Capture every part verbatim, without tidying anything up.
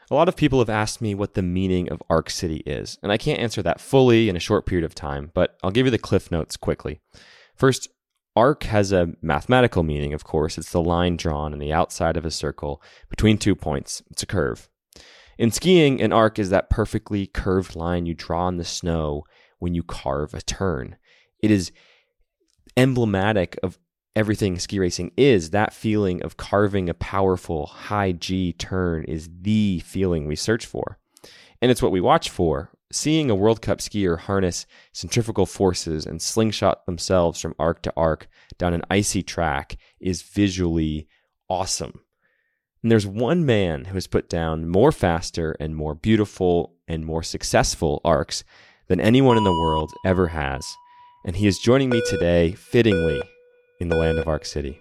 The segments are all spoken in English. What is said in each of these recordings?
A lot of people have asked me what the meaning of Arc City is, and I can't answer that fully in a short period of time, but I'll give you the cliff notes quickly. First, arc has a mathematical meaning, of course. It's the line drawn on the outside of a circle between two points. It's a curve. In skiing, an arc is that perfectly curved line you draw in the snow when you carve a turn. It is emblematic of everything ski racing is. That feeling of carving a powerful high G turn is the feeling we search for. And it's what we watch for. Seeing a World Cup skier harness centrifugal forces and slingshot themselves from arc to arc down an icy track is visually awesome. And there's one man who has put down more faster and more beautiful and more successful arcs than anyone in the world ever has. And he is joining me today, fittingly, in the land of Arc City.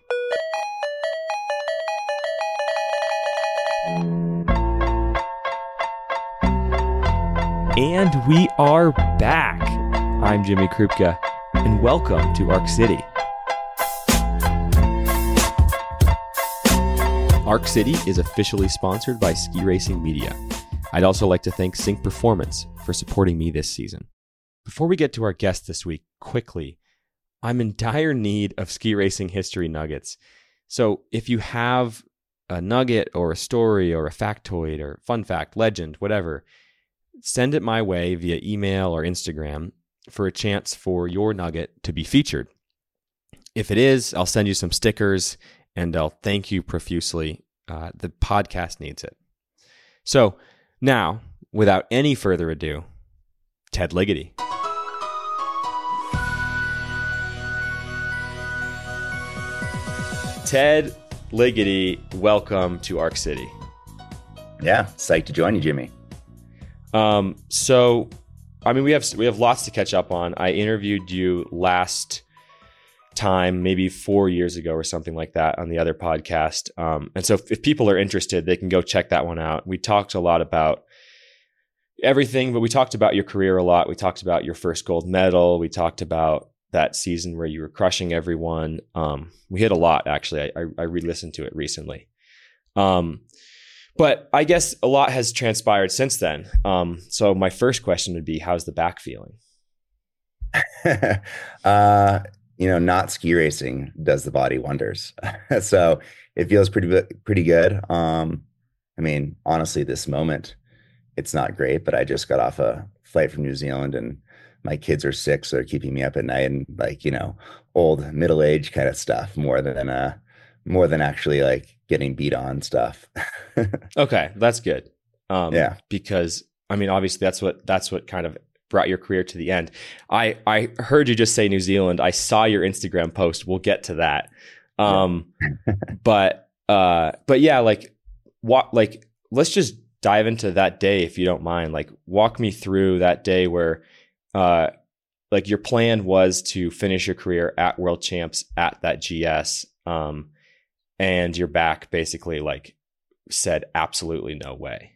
And we are back. I'm Jimmy Krupka, and welcome to Arc City. Arc City is officially sponsored by Ski Racing Media. I'd also like to thank Sync Performance for supporting me this season. Before we get to our guest this week, quickly, I'm in dire need of ski racing history nuggets. So if you have a nugget or a story or a factoid or fun fact, legend, whatever, send it my way via email or Instagram for a chance for your nugget to be featured. If it is, I'll send you some stickers and I'll thank you profusely. Uh, the podcast needs it. So now, without any further ado, Ted Ligety. Ted Ligety, welcome to Arc City. Yeah, psyched to join you, Jimmy. Um, so, I mean, we have we have lots to catch up on. I interviewed you last time, maybe four years ago or something like that on the other podcast. Um, and so if, if people are interested, they can go check that one out. We talked a lot about everything, but we talked about your career a lot. We talked about your first gold medal. We talked about that season where you were crushing everyone. Um, we hit a lot, actually. I, I, I re-listened to it recently. Um, but I guess a lot has transpired since then. Um, so my first question would be, how's the back feeling? uh, you know, not ski racing does the body wonders. So it feels pretty, pretty good. Um, I mean, honestly, this moment, it's not great, but I just got off a flight from New Zealand and my kids are sick, so they're keeping me up at night, and like, you know, old middle age kind of stuff more than, uh, more than actually like getting beat on stuff. Okay. That's good. Um, yeah. Because I mean, obviously that's what, that's what kind of brought your career to the end. I, I heard you just say New Zealand. I saw your Instagram post. We'll get to that. Um, but, uh, but yeah, like what, like, let's just dive into that day, if you don't mind. Like, walk me through that day where, uh, like your plan was to finish your career at World Champs at that G S. Um, and your back basically like said, absolutely no way.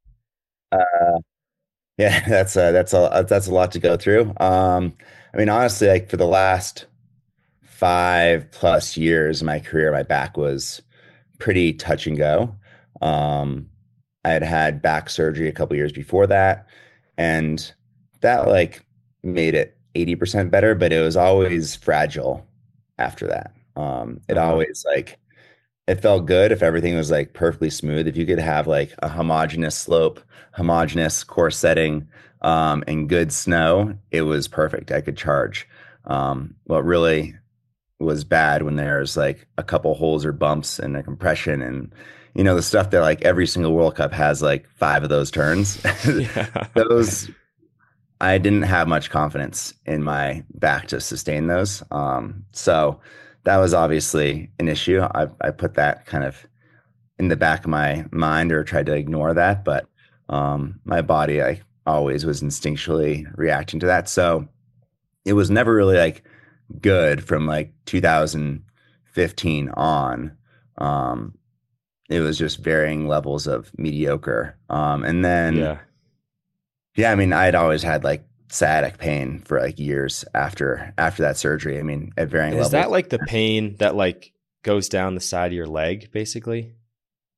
Uh, Yeah, that's a, that's a, that's a lot to go through. Um, I mean, honestly, like for the last five plus years of my career, my back was pretty touch and go. Um, I had had back surgery a couple years before that, and that like made it eighty percent better, but it was always fragile after that. Um, it Uh-huh. always like, it felt good if everything was like perfectly smooth. If you could have like a homogeneous slope, homogeneous course setting, um, and good snow, it was perfect. I could charge. Um, what really was bad when there's like a couple holes or bumps and a compression and, you know, the stuff that like every single World Cup has like five of those turns. Yeah. Those, I didn't have much confidence in my back to sustain those. Um, so that was obviously an issue. I, I put that kind of in the back of my mind or tried to ignore that, but um, my body, I always was instinctually reacting to that. So it was never really like good from like two thousand fifteen on. Um, it was just varying levels of mediocre. Um, and then, Yeah. yeah, I mean, I'd always had like sciatic pain for like years after after that surgery. I mean, at varying Is levels. that like the pain that like goes down the side of your leg, basically?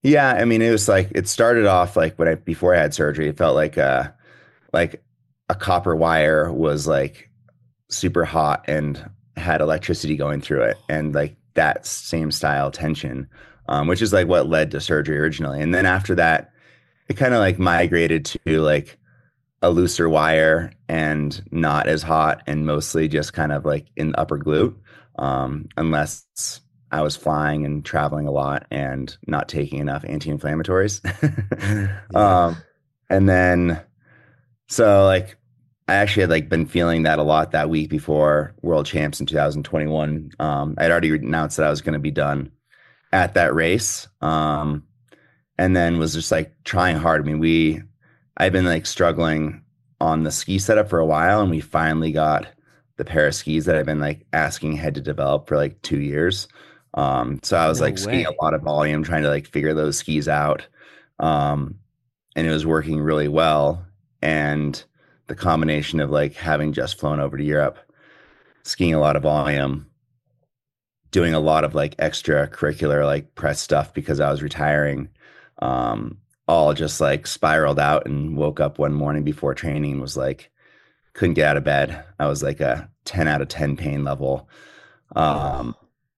Yeah, I mean, it was like it started off like when I before I had surgery, it felt like uh like a copper wire was like super hot and had electricity going through it, and like that same style tension, um, which is like what led to surgery originally. And then after that, it kind of like migrated to like a looser wire and not as hot, and mostly just kind of like in the upper glute, um, unless I was flying and traveling a lot and not taking enough anti-inflammatories. Yeah. um, and then so like I actually had like been feeling that a lot that week before World Champs in two thousand twenty-one. Um, I'd already announced that I was going to be done at that race. Um, and then was just like trying hard. I mean, we I've been like struggling on the ski setup for a while, and we finally got the pair of skis that I've been like asking Head to develop for like two years. Um, so I was No like skiing way. a lot of volume, trying to like figure those skis out. Um, and it was working really well. And the combination of like having just flown over to Europe, skiing a lot of volume, doing a lot of like extracurricular like press stuff because I was retiring, um, all just like spiraled out, and woke up one morning before training and was like, couldn't get out of bed. I was like a ten out of ten pain level. Um, Oh,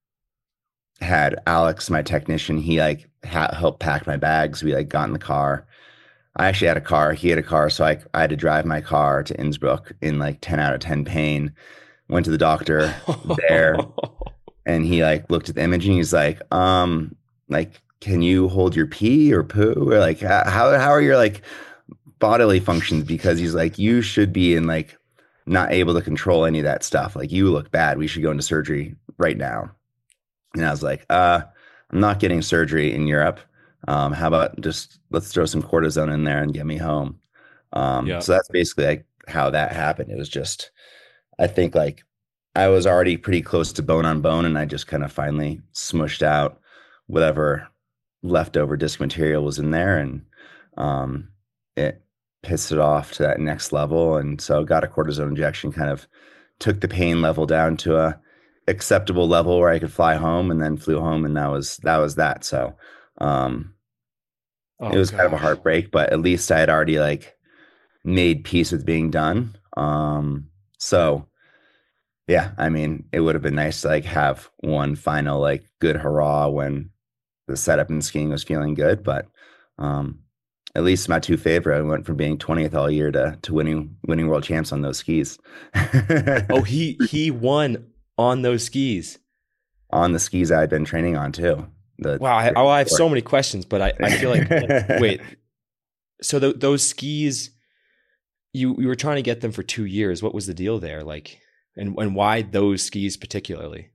had Alex, my technician, he like ha- helped pack my bags. We like got in the car. I actually had a car. He had a car. So I, I had to drive my car to Innsbruck in like ten out of ten pain. Went to the doctor there, and he like looked at the imaging. He's like, um, like, can you hold your pee or poo? Or like, how, how are your like bodily functions? Because he's like, you should be in like not able to control any of that stuff. Like, you look bad. We should go into surgery right now. And I was like, uh, I'm not getting surgery in Europe. Um, how about just let's throw some cortisone in there and get me home. Um, yeah. so that's basically like how that happened. It was just, I think like I was already pretty close to bone on bone, and I just kind of finally smushed out whatever leftover disc material was in there, and um, it pissed it off to that next level. And so got a cortisone injection, kind of took the pain level down to a acceptable level where I could fly home, and then flew home, and that was that was that. So um, it Oh was kind of a gosh. heartbreak, but at least I had already like made peace with being done. Um, so yeah, I mean, it would have been nice to like have one final like good hurrah when the setup and skiing was feeling good, but um, at least my two favorite, I went from being twentieth all year to to winning winning world champs on those skis. Oh, he he won on those skis. On the skis I'd been training on too. The Wow. I, oh, I have so many questions, but I, I feel like, wait, so th- those skis, you you were trying to get them for two years. What was the deal there? Like, and and why those skis particularly?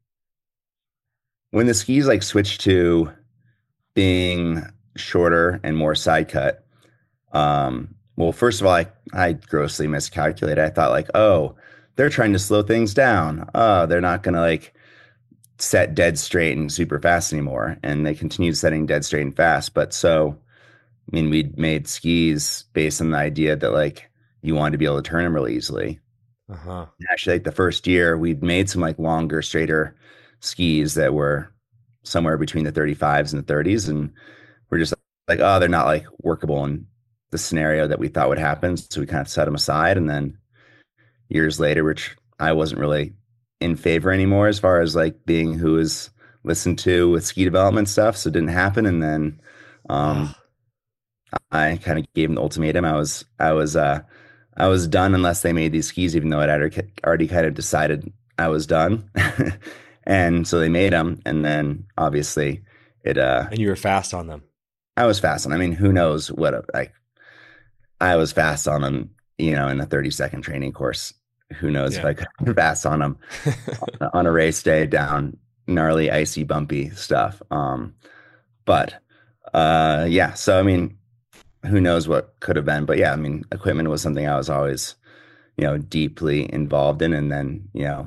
when the skis like switched to being shorter and more side cut, um, well, first of all, I, I grossly miscalculated. I thought like, oh, they're trying to slow things down. Oh, they're not gonna like set dead straight and super fast anymore. And they continued setting dead straight and fast. But so, I mean, we made skis based on the idea that like you wanted to be able to turn them really easily. Uh huh. Actually, like the first year, we'd made some like longer, straighter skis that were somewhere between the thirty-fives and the thirties. And we're just like, oh, they're not like workable in the scenario that we thought would happen. So we kind of set them aside. And then years later, which I wasn't really in favor anymore as far as like being who was listened to with ski development stuff. So it didn't happen. And then um, Oh, I kind of gave an ultimatum. I was, I was, uh, I was done unless they made these skis, even though I'd already already kind of decided I was done. And so they made them. And then obviously it, uh, and you were fast on them. I was fast on. I mean, who knows what, a, like, I was fast on them, you know, in a thirty second training course. Who knows if Yeah. I could fast on them on a race day down gnarly, icy, bumpy stuff. Um, but uh, yeah, so I mean, who knows what could have been? But yeah, I mean, equipment was something I was always, you know, deeply involved in. And then, you know,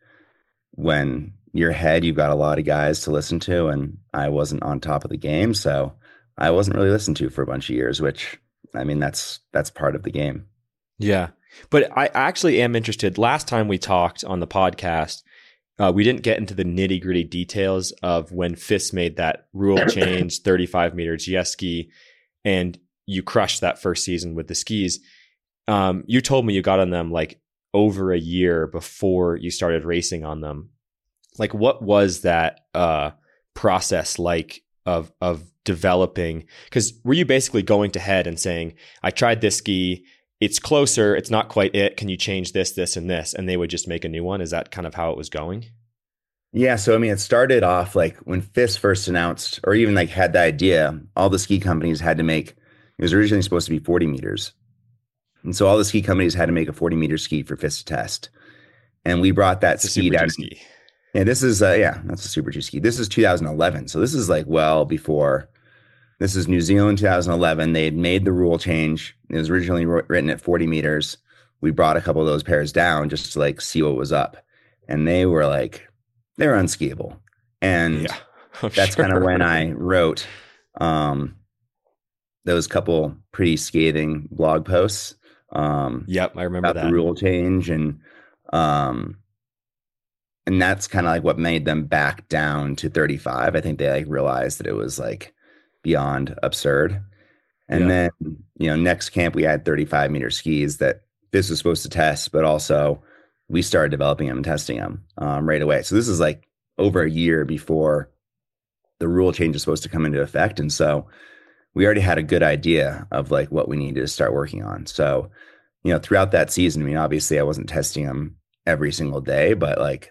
when you're ahead, you've got a lot of guys to listen to, and I wasn't on top of the game, so I wasn't really listened to for a bunch of years. Which, I mean, that's that's part of the game. Yeah. But I actually am interested. Last time we talked on the podcast, Uh, we didn't get into the nitty gritty details of when F I S made that rule change, thirty-five meter G S ski, and you crushed that first season with the skis. Um, you told me you got on them like over a year before you started racing on them. Like, what was that uh, process like of of developing? Because were you basically going to head and saying, I tried this ski, it's closer, it's not quite it, can you change this, this, and this? And they would just make a new one? Is that kind of how it was going? Yeah. So, I mean, it started off like when F I S first announced, or even like had the idea, all the ski companies had to make, it was originally supposed to be forty meters. And so all the ski companies had to make a forty meter ski for F I S to test. And we brought that It's a ski Super down. G ski. Yeah, this is, uh, yeah, that's a Super G ski. This is two thousand eleven. So this is like well before, this is New Zealand two thousand eleven. They had made the rule change. It was originally written at forty meters. We brought a couple of those pairs down just to like see what was up. And they were like, they were unskiable. And Yeah, that's sure. kind of when I wrote um, those couple pretty scathing blog posts. Um, Yep, I remember about that. the rule change, and um, and that's kind of like what made them back down to thirty-five. I think they like realized that it was like beyond absurd. And Yeah. then, you know, next camp we had thirty-five meter skis that this was supposed to test, but also we started developing them and testing them um, right away. So this is like over a year before the rule change is supposed to come into effect. And so we already had a good idea of like what we needed to start working on. So, you know, throughout that season, I mean, obviously I wasn't testing them every single day, but like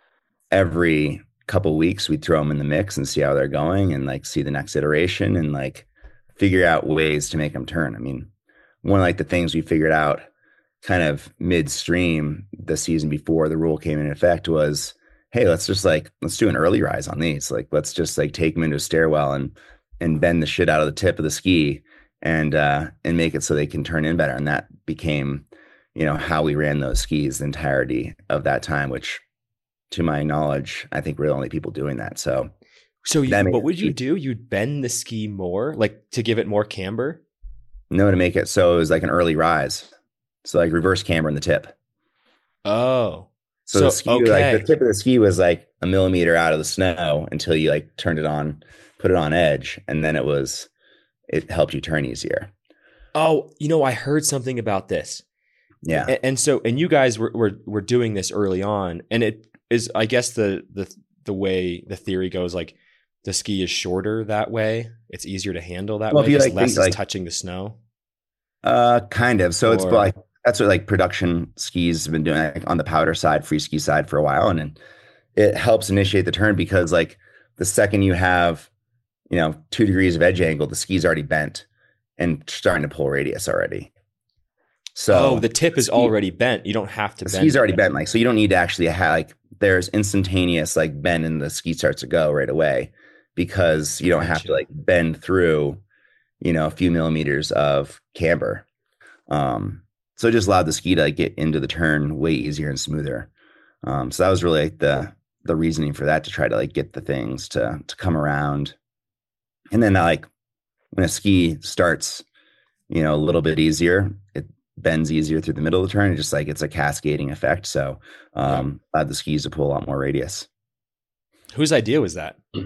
every couple weeks we'd throw them in the mix and see how they're going and like see the next iteration and like figure out ways to make them turn. I mean, one of like the things we figured out kind of midstream the season before the rule came into effect was, hey, let's just like, let's do an early rise on these. Like, let's just like take them into a stairwell and, and bend the shit out of the tip of the ski and, uh, and make it so they can turn in better. And that became, you know, how we ran those skis the entirety of that time, which to my knowledge, I think we're the only people doing that. So, So you, that made what would it- you do? You'd bend the ski more, like to give it more camber? no, to make it so it was like an early rise. So like reverse camber in the tip. Oh, So, So, the ski, okay. like the tip of the ski was like a millimeter out of the snow until you like turned it on, put it on edge, and then it was, it helped you turn easier. oh, you know, I heard something about this. Yeah. And, and so, and you guys were, were were doing this early on, and it is, I guess the the the way the theory goes, like the ski is shorter that way. It's easier to handle that Well, if way you, because like, less think, like- is touching the snow. Uh, kind of. So it's Or- like, that's what like production skis have been doing like, on the powder side, free ski side for a while. And then it helps initiate the turn because like the second you have, you know, two degrees of edge angle, the ski's already bent and starting to pull radius already. So oh, the tip is ski- already bent. You don't have to the bend. ski's it already yet. bent. Like, so you don't need to actually have like, there's instantaneous like bend and the ski starts to go right away because you don't have to Gotcha. like bend through, you know, a few millimeters of camber. Um, so it just allowed the ski to like get into the turn way easier and smoother. Um, so that was really like the the reasoning for that, to try to like get the things to to come around. And then like when a ski starts, you know, a little bit easier, it bends easier through the middle of the turn. It's just like it's a cascading effect. So um allowed the skis to pull a lot more radius. Whose idea was that? Uh,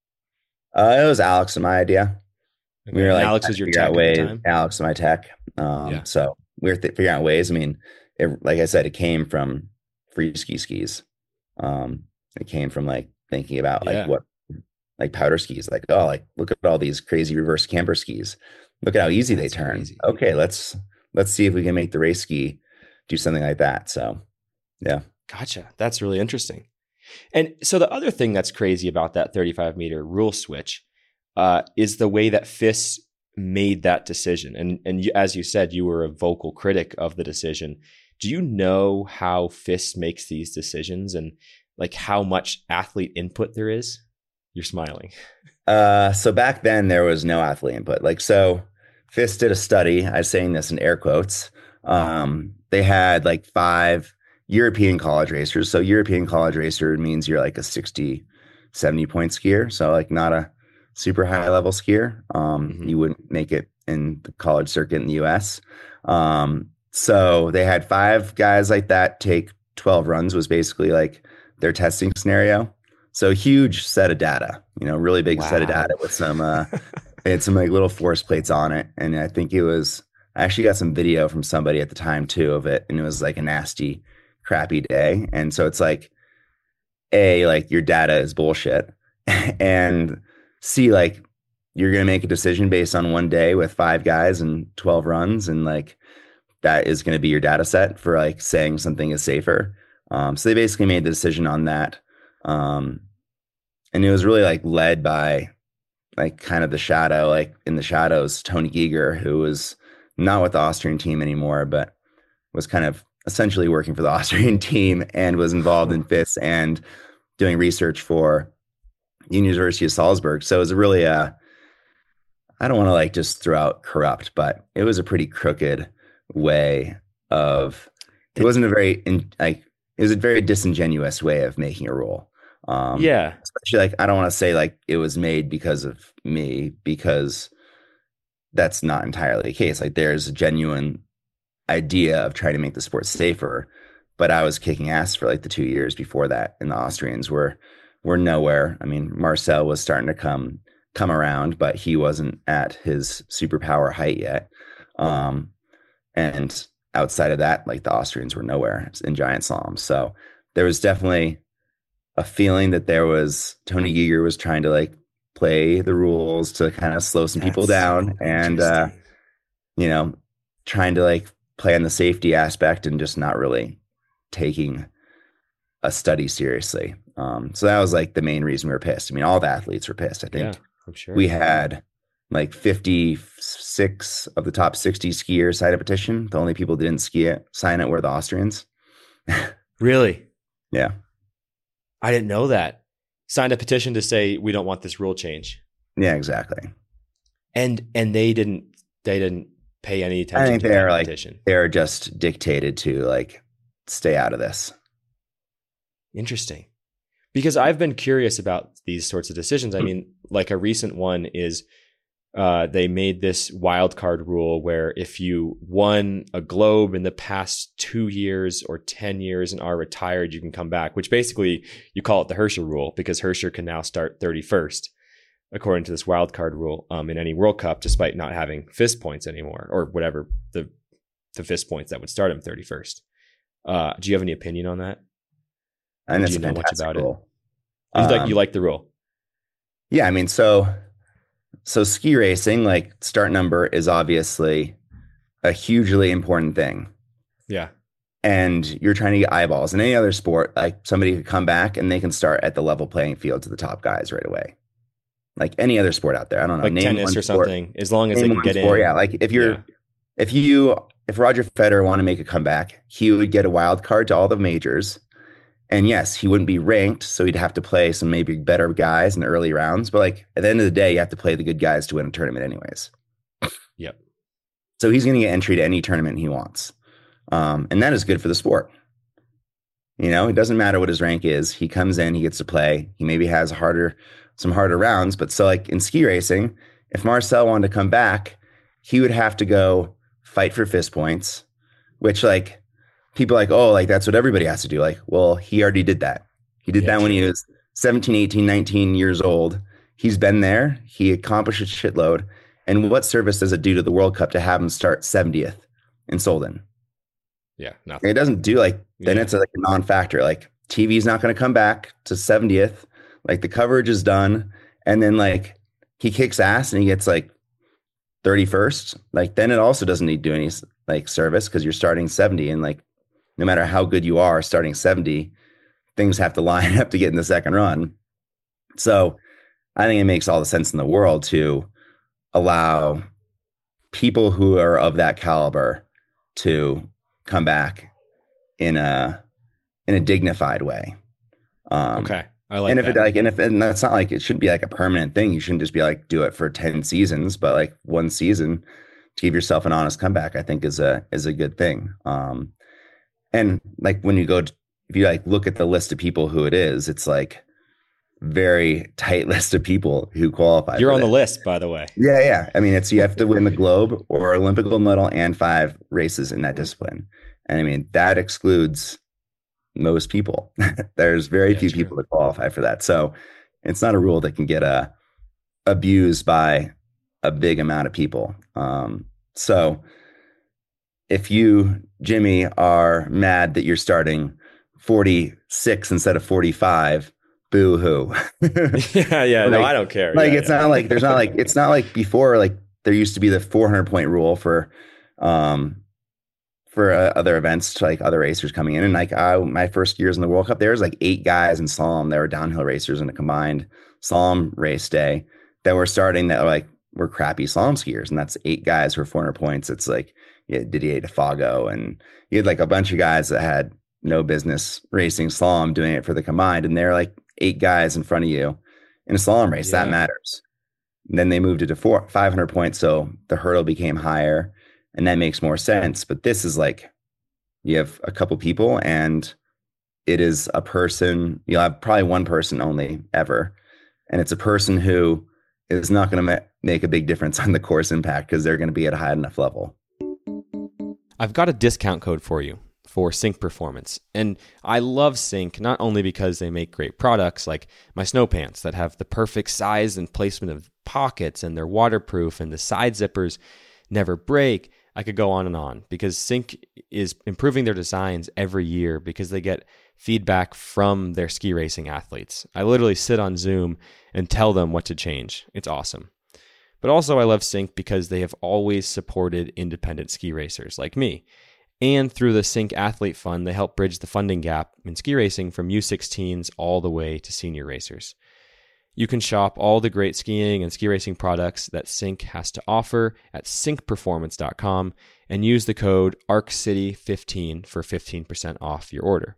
it was Alex and my idea. We were And like, Alex trying was to your figure tech out at ways, the time. Alex and my tech. Um, Yeah. So we were th- figuring out ways. I mean, it, like I said, it came from free ski skis. Um, it came from like thinking about like Yeah. what, like powder skis. Like, oh, like look at all these crazy reverse camber skis. Look at how easy That's they turn. crazy. Okay, let's let's see if we can make the race ski do something like that. So, yeah. Gotcha. That's really interesting. And so the other thing that's crazy about that thirty-five meter rule switch uh, is the way that F I S made that decision. And and you, as you said, you were a vocal critic of the decision. Do you know how F I S makes these decisions and like how much athlete input there is? You're smiling. Uh, so back then there was no athlete input. Like, so F I S did a study. I'm saying this in air quotes. Um, they had like five European college racers. So European college racer means you're like a sixty, seventy point skier. So like not a super high level skier. Um, Mhm. you wouldn't make it in the college circuit in the U S. Um, so they had five guys like that take twelve runs, was basically like their testing scenario. So huge set of data, you know, really big Wow. set of data with some, uh, it had some like little force plates on it. And I think it was, I actually got some video from somebody at the time too of it. And it was like a nasty, crappy day. And so it's like, A, like your data is bullshit. And C, like you're going to make a decision based on one day with five guys and twelve runs. And like, that is going to be your data set for like saying something is safer. Um, so they basically made the decision on that. Um, and it was really like led by like kind of the shadow, like in the shadows, Tony Giger, who was not with the Austrian team anymore, but was kind of essentially working for the Austrian team and was involved in F I S and doing research for the University of Salzburg. So it was really a, I don't want to like just throw out corrupt, but it was a pretty crooked way of, it wasn't a very, in, like, it was a very disingenuous way of making a rule. Um, yeah. Especially like, I don't want to say like it was made because of me, because that's not entirely the case. Like there's a genuine idea of trying to make the sport safer, but I was kicking ass for like the two years before that. And the Austrians were, were nowhere. I mean, Marcel was starting to come, come around, but he wasn't at his superpower height yet. Um, and outside of that, like the Austrians were nowhere in giant slalom. So there was definitely a feeling that there was Tony Giger was trying to like play the rules to kind of slow some That's people down so and, uh, you know, trying to like play on the safety aspect and just not really taking a study seriously. Um, so that was like the main reason we were pissed. I mean, all the athletes were pissed. I think yeah, I'm sure. We had like fifty-six of the top sixty skiers sign a petition. The only people who didn't ski it, sign it were the Austrians. Really? Yeah. I didn't know that. Signed a petition to say we don't want this rule change. Yeah, exactly. And and they didn't they didn't pay any attention I think to they're that like petition. they're just dictated to like stay out of this. Interesting. Because I've been curious about these sorts of decisions. I mean, like a recent one is uh, they made this wild card rule where if you won a globe in the past two years or ten years and are retired, you can come back, which basically you call it the Hirscher rule because Hirscher can now start thirty-first, according to this wild card rule um, in any World Cup, despite not having F I S points anymore or whatever the, the F I S points that would start him thirty-first. Uh, do you have any opinion on that? And do it's you a know much fantastic about rule. it? You, Um, like, you like the rule? Yeah, I mean, so so ski racing, like start number is obviously a hugely important thing. Yeah. And you're trying to get eyeballs. In any other sport, like somebody could come back and they can start at the level playing field to the top guys right away. Like any other sport out there. I don't know. Like name tennis one or sport. something, as long as they Name can one get sport, in. yeah. Like if you're Yeah. if you if Roger Federer wanted to make a comeback, he would get a wild card to all the majors. And yes, he wouldn't be ranked, so he'd have to play some maybe better guys in the early rounds. But like at the end of the day, you have to play the good guys to win a tournament anyways. Yep. So he's going to get entry to any tournament he wants. Um, and that is good for the sport. You know, it doesn't matter what his rank is. He comes in, he gets to play. He maybe has harder, some harder rounds. But so like in ski racing, if Marcel wanted to come back, he would have to go fight for F I S points, which like people are like, oh, like that's what everybody has to do. Like, well, he already did that. He did Yeah, that when true. he was seventeen, eighteen, nineteen years old. He's been there. He accomplished a shitload. And what service does it do to the World Cup to have him start seventieth in Solden? Yeah. Nothing. It doesn't do like, then Yeah. it's like a non-factor. Like T V's not going to come back to seventieth. Like the coverage is done. And then like he kicks ass and he gets like thirty-first. Like then it also doesn't need to do any like service because you're starting seventy. And like no matter how good you are starting seventy, things have to line up to get in the second run. So I think it makes all the sense in the world to allow people who are of that caliber to come back in a in a dignified way. Um, Okay. I like and if that. it like, and if and that's not like it shouldn't be like a permanent thing. You shouldn't just be like do it for ten seasons, but like one season to give yourself an honest comeback, I think is a is a good thing. Um, and like when you go, to, if you like look at the list of people who it is, it's like very tight list of people who qualify. You're for on the this. list, by the way. Yeah, yeah. I mean, it's you have to win the globe or Olympic gold medal and five races in that discipline. And I mean, that excludes most people. There's very Yeah, few true. people that qualify for that. So it's not a rule that can get uh, abused by a big amount of people. Um, so if you, Jimmy, are mad that you're starting forty-six instead of forty-five, boo hoo. Yeah, yeah. No, I like, don't care. like Yeah, it's not like there's not like it's not like before, like there used to be the four hundred point rule for um for uh, other events, like other racers coming in. And like I, my first years in the World Cup, there was like eight guys in slalom that were downhill racers in a combined slalom race day that were starting that were like were crappy slalom skiers, and that's eight guys who are four hundred points. It's like you had Didier Defago, and you had like a bunch of guys that had no business racing slalom doing it for the combined, and they're like eight guys in front of you in a slalom race. That yeah. matters. And then they moved it to four, five hundred points, so the hurdle became higher, and that makes more sense. But this is like you have a couple people, and it is a person. You'll have probably one person only ever, and it's a person who is not going to ma- make a big difference on the course impact because they're going to be at a high enough level. I've got a discount code for you for Sync Performance. And I love Sync not only because they make great products like my snow pants that have the perfect size and placement of pockets and they're waterproof and the side zippers never break. I could go on and on because Sync is improving their designs every year because they get feedback from their ski racing athletes. I literally sit on Zoom and tell them what to change. It's awesome. But also I love Sync because they have always supported independent ski racers like me. And through the Sync Athlete Fund, they help bridge the funding gap in ski racing from U sixteens all the way to senior racers. You can shop all the great skiing and ski racing products that Sync has to offer at sync performance dot com and use the code A R C city fifteen for fifteen percent off your order.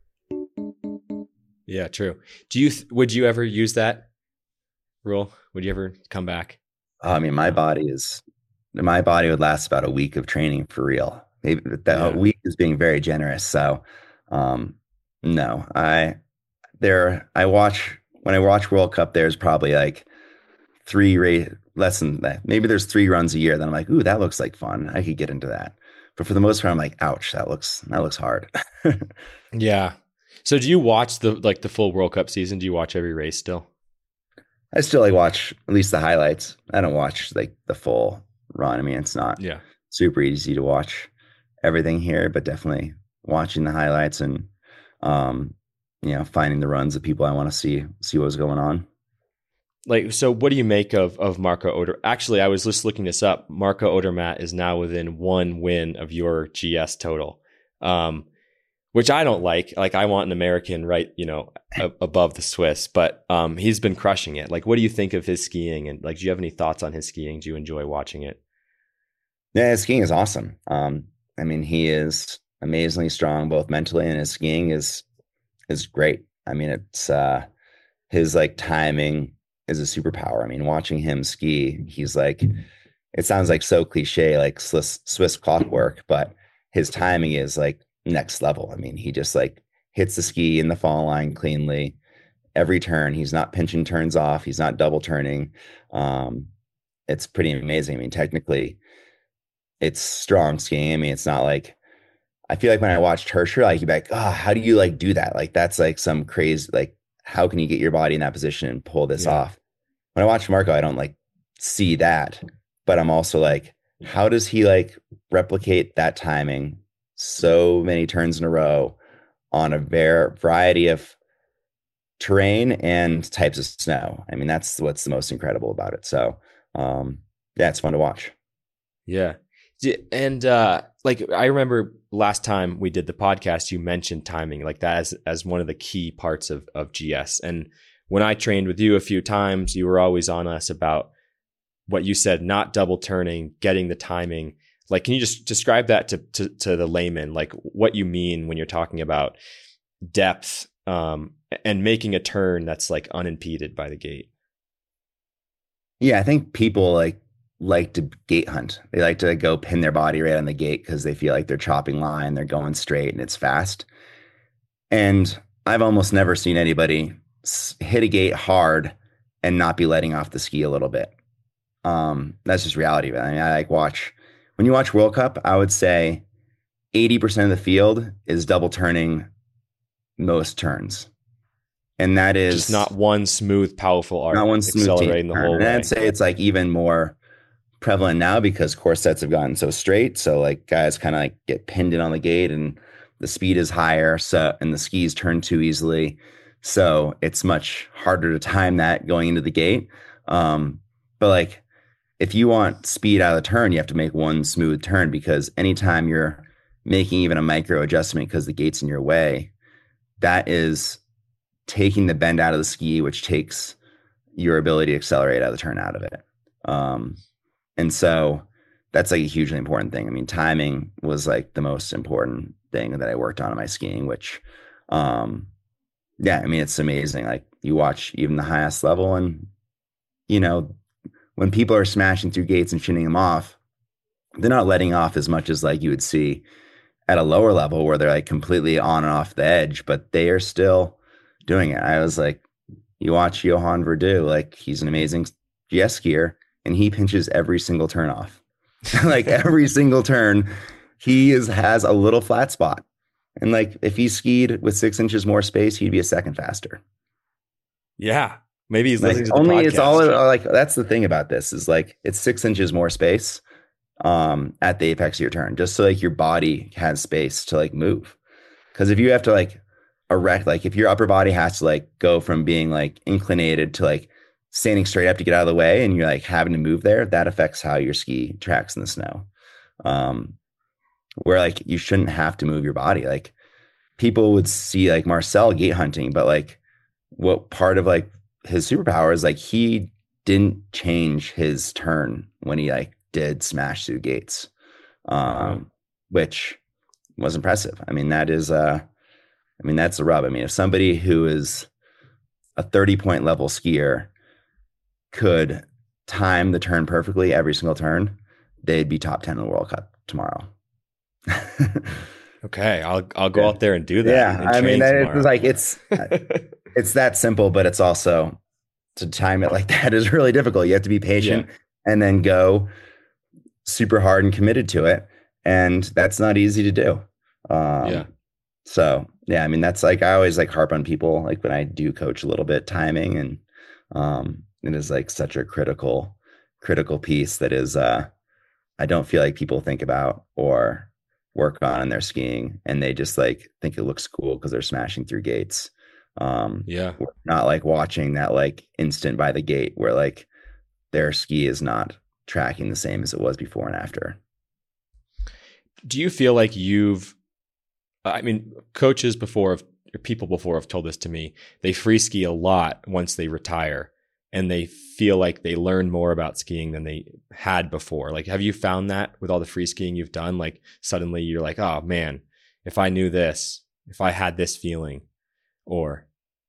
Yeah, true. Do you th- would you ever use that rule? Would you ever come back? I mean, my body is my body would last about a week of training for real. Maybe that Yeah. week is being very generous. So, um, no, I there I watch when I watch World Cup. There's probably like three race less than that. Maybe there's three runs a year. Then I'm like, ooh, that looks like fun. I could get into that. But for the most part, I'm like, ouch, that looks that looks hard. Yeah. So do you watch the like the full World Cup season? Do you watch every race still? I still like watch at least the highlights. I don't watch like the full run. I mean, it's not Yeah. super easy to watch everything here, but definitely watching the highlights and um, you know, finding the runs of people I want to see see what's going on. Like, so what do you make of of Marco Oder? Actually, I was just looking this up. Marco Odermatt is now within one win of your G S total, um, which I don't like. Like, I want an American right, you know, a, above the Swiss, but um, he's been crushing it. Like, what do you think of his skiing? And like, do you have any thoughts on his skiing? Do you enjoy watching it? Yeah, his skiing is awesome. Um, I mean, he is amazingly strong both mentally, and his skiing is is great. I mean, it's uh, his like timing is a superpower. I mean, watching him ski, he's like, it sounds like so cliche, like Swiss, Swiss clockwork, but his timing is like next level. I mean, he just like hits the ski in the fall line cleanly every turn. He's not pinching turns off. He's not double turning. Um, it's pretty amazing. I mean, technically, it's strong skiing. I mean, it's not like I feel like when I watched Hirscher, like you'd be like, oh, how do you like do that? Like that's like some crazy, like how can you get your body in that position and pull this Yeah. off? When I watch Marco, I don't like see that, but I'm also like, how does he like replicate that timing so many turns in a row on a var- variety of terrain and types of snow? I mean, that's what's the most incredible about it. So, um, yeah, it's fun to watch. Yeah. D- And uh, like I remember last time we did the podcast, you mentioned timing like that as as one of the key parts of of G S. And when I trained with you a few times, you were always on us about what you said, not double turning, getting the timing. Like, can you just describe that to to, to the layman, like what you mean when you're talking about depth um, and making a turn that's like unimpeded by the gate? Yeah, I think people like like to gate hunt. They like to go pin their body right on the gate because they feel like they're chopping line, they're going straight, and it's fast. And I've almost never seen anybody hit a gate hard and not be letting off the ski a little bit. Um, that's just reality. I mean, I like watch when you watch World Cup, I would say eighty percent of the field is double turning most turns. And that is just not one smooth, powerful arc, not one smooth accelerating the turn. whole and way. I'd say it's like even more prevalent now because course sets have gotten so straight. So like guys kind of like get pinned in on the gate and the speed is higher. So, and the skis turn too easily. So it's much harder to time that going into the gate. Um, but like, if you want speed out of the turn, you have to make one smooth turn because anytime you're making even a micro adjustment because the gate's in your way, that is taking the bend out of the ski, which takes your ability to accelerate out of the turn out of it. Um, and so that's like a hugely important thing. I mean, timing was like the most important thing that I worked on in my skiing, which, um, yeah, I mean, it's amazing. Like you watch even the highest level and, you know, when people are smashing through gates and shinning them off, they're not letting off as much as like you would see at a lower level where they're like completely on and off the edge, but they are still doing it. I was like, you watch Johan Verdu, like he's an amazing G S skier and he pinches every single turn off. Like every single turn, he is has a little flat spot. And like if he skied with six inches more space, he'd be a second faster. Yeah. Maybe he's like listening to the only podcast. It's all like that's the thing about this is like it's six inches more space um at the apex of your turn, just so like your body has space to like move. Because if you have to like erect, like if your upper body has to like go from being like inclinated to like standing straight up to get out of the way and you're like having to move there, that affects how your ski tracks in the snow. Um where like you shouldn't have to move your body. Like people would see like Marcel gate hunting, but like what part of like his superpower is like he didn't change his turn when he like did smash through gates, um, wow. which was impressive. I mean, that is, uh, I mean, that's the rub. I mean, if somebody who is a thirty point level skier could time the turn perfectly every single turn, they'd be top ten in the World Cup tomorrow. Okay, I'll I'll go yeah. out there and do that. Yeah, I mean, it's like it's it's that simple, but it's also to time it like that is really difficult. You have to be patient yeah. and then go super hard and committed to it, and that's not easy to do. Um, yeah. So yeah, I mean, that's like I always like harp on people like when I do coach a little bit timing, and um, it is like such a critical critical piece that is uh, I don't feel like people think about or work on in their skiing, and they just like think it looks cool because they're smashing through gates. Um, yeah, not like watching that like instant by the gate where like their ski is not tracking the same as it was before and after. Do you feel like you've, I mean, coaches before have, or people before have told this to me, they free ski a lot once they retire and they feel like they learn more about skiing than they had before. Like, have you found that with all the free skiing you've done? Like suddenly you're like, oh man, if I knew this, if I had this feeling, or.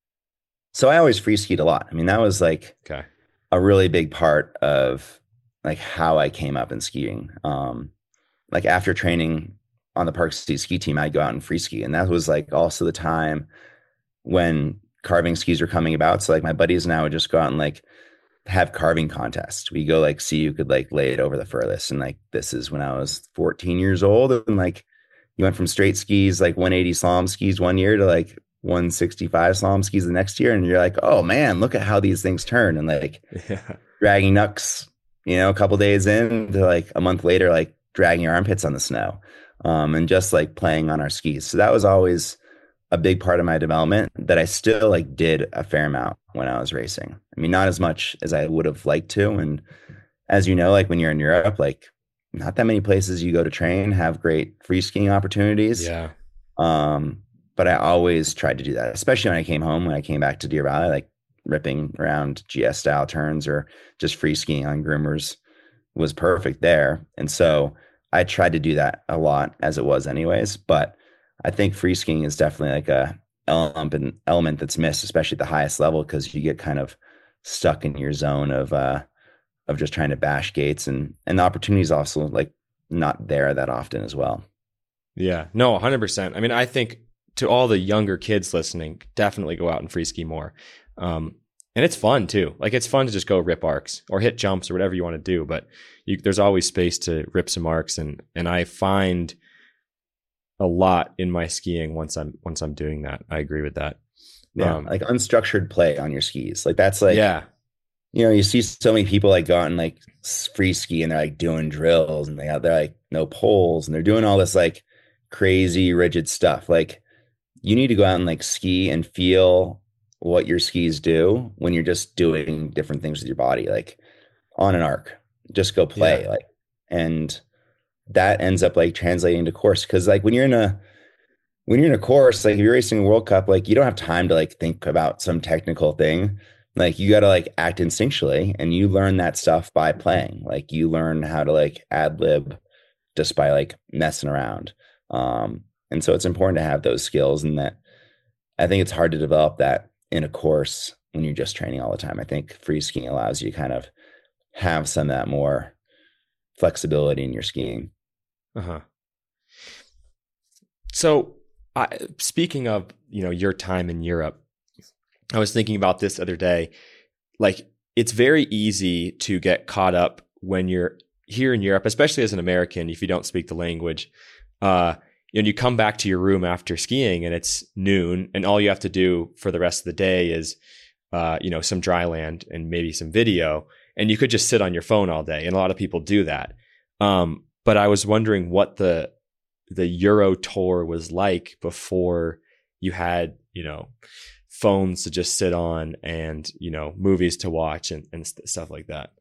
So I always free skied a lot. I mean, that was like okay. a really big part of like how I came up in skiing. Um, like after training on the Park City ski team, I'd go out and free ski. And that was like also the time when carving skis were coming about. So like my buddies and I would just go out and like have carving contests. We go like see who could like lay it over the furthest. And like this is when I was fourteen years old. And like you went from straight skis, like one eighty slalom skis one year to like one sixty-five slalom skis the next year. And you're like, oh man, look at how these things turn. And like yeah. dragging knucks, you know, a couple days in to like a month later, like dragging your armpits on the snow, um, and just like playing on our skis. So that was always a big part of my development that I still like did a fair amount when I was racing. I mean, not as much as I would have liked to. And as you know, like when you're in Europe, like not that many places you go to train have great free skiing opportunities. Yeah. Um, but I always tried to do that, especially when I came home, when I came back to Deer Valley, like ripping around G S style turns or just free skiing on groomers was perfect there. And so I tried to do that a lot as it was anyways, but I think free skiing is definitely like a element, element that's missed, especially at the highest level, because you get kind of stuck in your zone of, uh, of just trying to bash gates, and, and the opportunity is also like not there that often as well. Yeah, no, one hundred percent. I mean, I think to all the younger kids listening, definitely go out and free ski more. Um, and it's fun too. Like it's fun to just go rip arcs or hit jumps or whatever you want to do, but you, there's always space to rip some arcs. And, and I find a lot in my skiing once I'm once I'm doing that. I agree with that. Yeah, Um, like unstructured play on your skis. Like that's like, yeah, you know, you see so many people like go out and like free ski and they're like doing drills and they have they're like no poles and they're doing all this like crazy rigid stuff. Like you need to go out and like ski and feel what your skis do when you're just doing different things with your body, like on an arc. Just go play, yeah, like, and that ends up like translating to course because like when you're in a when you're in a course, like if you're racing a World Cup, like you don't have time to like think about some technical thing. Like you got to like act instinctually, and you learn that stuff by playing. Like you learn how to like ad lib just by like messing around. Um, and so it's important to have those skills, and that I think it's hard to develop that in a course when you're just training all the time. I think free skiing allows you to kind of have some of that more flexibility in your skiing. uh-huh. So, I, speaking of, you know, your time in Europe, I was thinking about this the other day. Like, it's very easy to get caught up when you're here in Europe, especially as an American, if you don't speak the language. Uh, and you come back to your room after skiing and it's noon, and all you have to do for the rest of the day is, uh, you know, some dry land and maybe some video, and you could just sit on your phone all day. And a lot of people do that. Um, but I was wondering what the the Euro tour was like before you had, you know, phones to just sit on and, you know, movies to watch and, and st- stuff like that.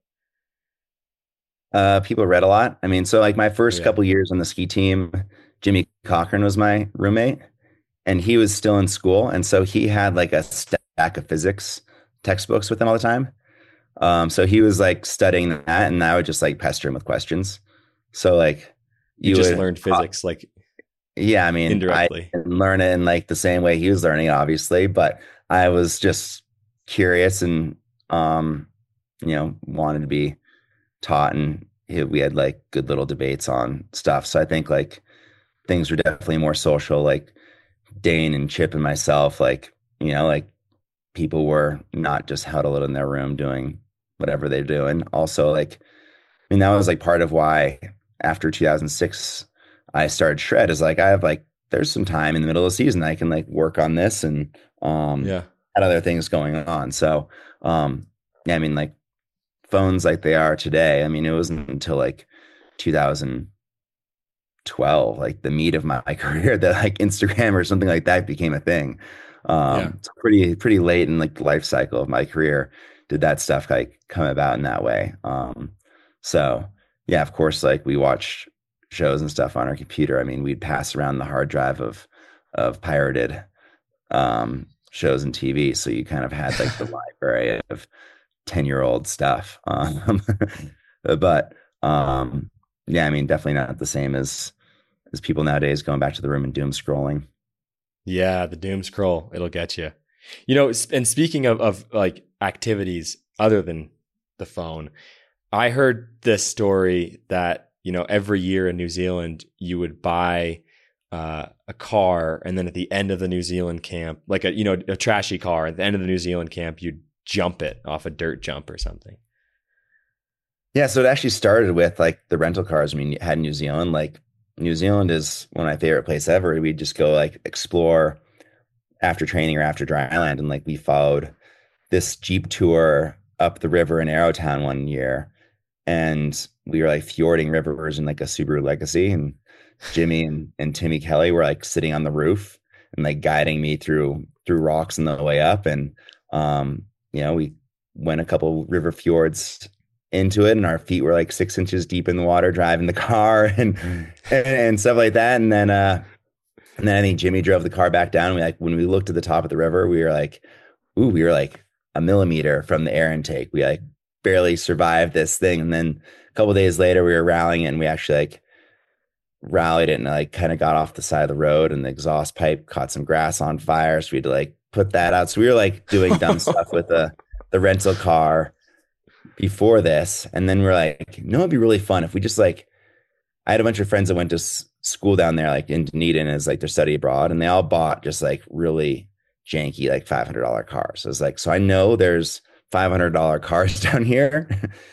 Uh, people read a lot. I mean, so like my first Yeah. couple years on the ski team, Jimmy Cochran was my roommate, and he was still in school, and so he had like a stack of physics textbooks with him all the time. Um, so he was like studying that, and I would just like pester him with questions. So like You you just would, learned uh, physics like yeah, I mean, I indirectly. didn't learn it in like the same way he was learning it, obviously, but I was just curious and um, you know, wanted to be taught, and he- we had like good little debates on stuff. So I think like things were definitely more social, like Dane and Chip and myself, like, you know, like people were not just huddled in their room doing whatever they're doing. Also, like, I mean, that was like part of why after two thousand six, I started Shred is like, I have like, there's some time in the middle of the season. I can like work on this and um, Yeah. had other things going on. So, um, yeah, I mean, like phones like they are today. I mean, it wasn't until like two thousand twelve, like the meat of my, my career, that like Instagram or something like that became a thing. Yeah. Um, it's pretty pretty late in like the life cycle of my career did that stuff like come about in that way. Um, so yeah, of course, like we watched shows and stuff on our computer. I mean, we'd pass around the hard drive of of pirated um, shows and T V, so you kind of had like the library of ten year old stuff. Um, but um, yeah, I mean, definitely not the same as as people nowadays going back to the room and doom scrolling. Yeah. The doom scroll, it'll get you. You know, s- and speaking of, of like activities other than the phone, I heard this story that, you know, every year in New Zealand, you would buy uh, a car, and then at the end of the New Zealand camp, like a, you know, a trashy car, at the end of the New Zealand camp, you'd jump it off a dirt jump or something. Yeah, so it actually started with like the rental cars. I mean, you had New Zealand. Like New Zealand is one of my favorite places ever. We'd just go like explore after training or after dry land, and like we followed this Jeep tour up the river in Arrowtown one year, and we were like fjording rivers in like a Subaru Legacy, and Jimmy and, and Timmy Kelly were like sitting on the roof and like guiding me through through rocks on the way up, and um, you know, we went a couple river fjords into it, and our feet were like six inches deep in the water driving the car and and, and stuff like that, and then uh, and then I think Jimmy drove the car back down. And we like when we looked at the top of the river, we were like, ooh, we were like a millimeter from the air intake. We like barely survived this thing. And then a couple of days later, we were rallying it, and we actually like rallied it and like kind of got off the side of the road, and the exhaust pipe caught some grass on fire. So we had to like put that out. So we were like doing dumb stuff with the the rental car before this. And then we're like, you know, it'd be really fun if we just like, I had a bunch of friends that went to s- school down there, like in Dunedin as like their study abroad, and they all bought just like really janky, like five hundred dollars cars. So it's like, so I know there's five hundred dollars cars down here.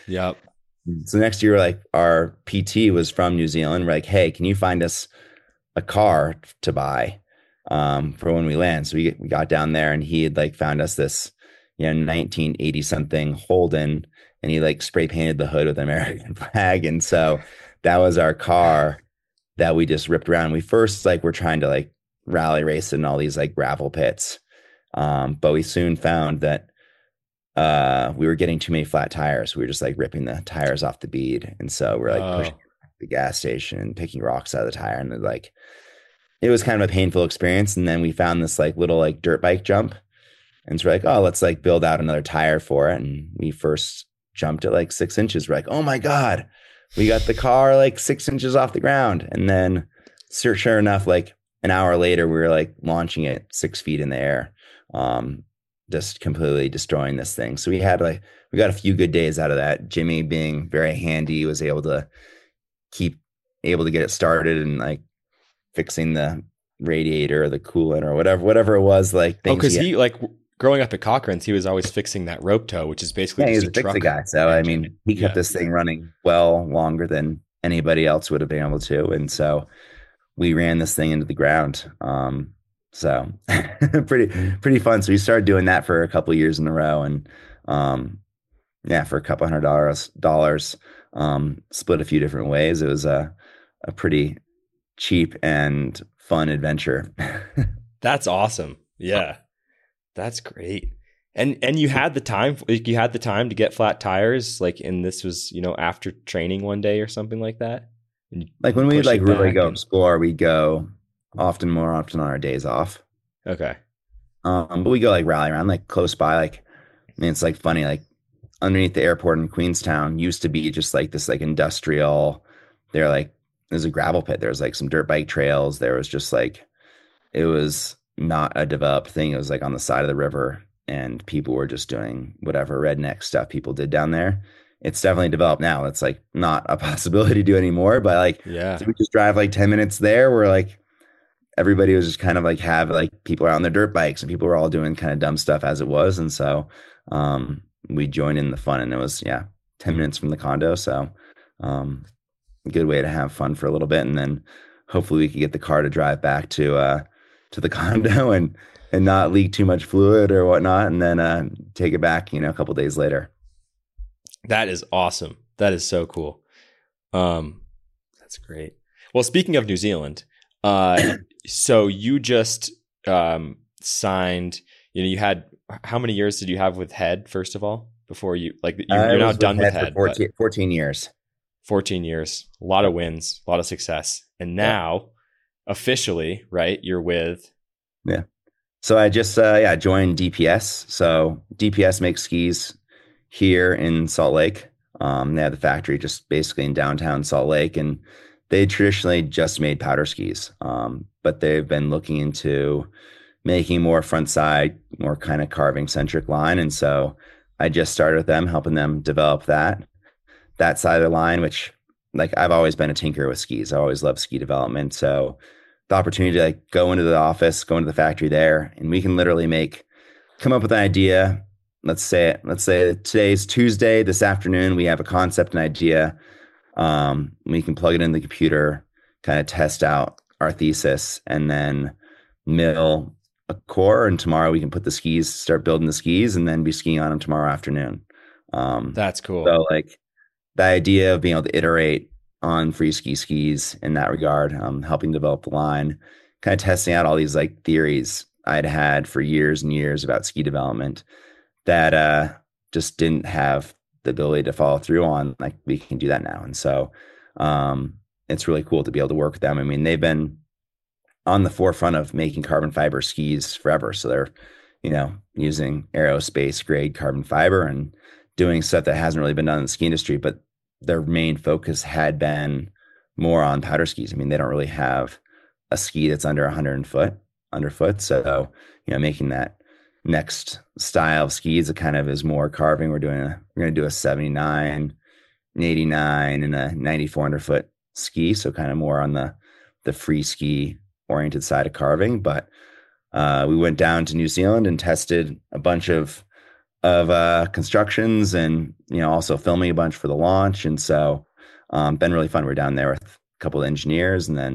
Yep. So next year, like our P T was from New Zealand. We're like, hey, can you find us a car to buy um, for when we land. So we we got down there, and he had like found us this, you know, nineteen eighty something Holden, and he like spray painted the hood with an American flag, and so that was our car that we just ripped around. We first like were trying to like rally race in all these like gravel pits, um, but we soon found that uh, we were getting too many flat tires. We were just like ripping the tires off the bead, and so we're like pushing Oh, the gas station and picking rocks out of the tire, and then, like it was kind of a painful experience. And then we found this like little like dirt bike jump, and so we're like, oh, let's like build out another tire for it. And we first jumped at like six inches. We're like, oh my god, we got the car like six inches off the ground. And then sure, sure enough, like an hour later, we were like launching it six feet in the air, um, just completely destroying this thing. So we had like we got a few good days out of that. Jimmy, being very handy, was able to keep able to get it started, and like fixing the radiator or the coolant or whatever whatever it was, like oh, things because he had. he like w- growing up at Cochran's, he was always fixing that rope tow, which is basically Yeah, he just was a a fixer truck guy. So I engine. mean, he kept Yeah, this thing running well longer than anybody else would have been able to. And so we ran this thing into the ground. Um, so pretty pretty fun. So we started doing that for a couple of years in a row, and um, yeah, for a couple hundred dollars dollars, um, split a few different ways. It was a a pretty cheap and fun adventure. that's awesome. Yeah, that's great. And and you had the time, like you had the time to get flat tires, like, and this was, you know, after training one day or something like that. And you Like when we push like it really back go and explore, we go often more often on our days off. okay. Um, but we go like rally around like close by. Like, I mean, it's like funny, like underneath the airport in Queenstown used to be just like this like industrial. They're like there's a gravel pit. There's like some dirt bike trails. There was just like it was not a developed thing. It was like on the side of the river, and people were just doing whatever redneck stuff people did down there. It's definitely developed now. It's like not a possibility to do anymore. But like, Yeah. so we just drive like ten minutes there. Where like everybody was just kind of like have like people are on their dirt bikes, and people were all doing kind of dumb stuff as it was. And so um, we joined in the fun, and it was yeah, ten minutes from the condo. So um, a good way to have fun for a little bit, and then hopefully we could get the car to drive back to uh, to the condo and and not leak too much fluid or whatnot, and then uh, take it back, you know, a couple days later. That is awesome. That is so cool. Um, that's great. Well, speaking of New Zealand, uh, so you just um, signed. You know, you had how many years did you have with Head? First of all, before you like you, I you're now was done with Head Head, for but fourteen, fourteen years. fourteen years, a lot of wins, a lot of success, and Yeah. now officially, right? You're with. Yeah. So I just uh, yeah joined D P S. So D P S makes skis here in Salt Lake. Um, they have the factory just basically in downtown Salt Lake, and they traditionally just made powder skis. Um, but they've been looking into making more front side, more kind of carving centric line. And so I just started with them, helping them develop that that side of the line, which like I've always been a tinker with skis. I always loved ski development. So the opportunity to like go into the office, go into the factory there, and we can literally make come up with an idea. Let's say it. Let's say today's Tuesday. This afternoon, we have a concept, an idea. Um, we can plug it in the computer, kind of test out our thesis, and then mill a core. And tomorrow we can put the skis, start building the skis, and then be skiing on them tomorrow afternoon. Um, That's cool. so like the idea of being able to iterate on free ski skis in that regard, um, helping develop the line, kind of testing out all these like theories I'd had for years and years about ski development that uh, just didn't have the ability to follow through on. Like we can do that now. And so um, it's really cool to be able to work with them. I mean, they've been on the forefront of making carbon fiber skis forever. So they're, you know, using aerospace grade carbon fiber and doing stuff that hasn't really been done in the ski industry, but their main focus had been more on powder skis. I mean, they don't really have a ski that's under one hundred foot underfoot. So, you know, making that next style of skis, it kind of is more carving. We're doing a, we're going to do a seventy-nine, an eighty-nine, and a ninety-four underfoot ski. So kind of more on the, the free ski oriented side of carving. But uh, we went down to New Zealand and tested a bunch of of uh, constructions, and you know also filming a bunch for the launch. And so um, been really fun. We're down there with a couple of engineers, and then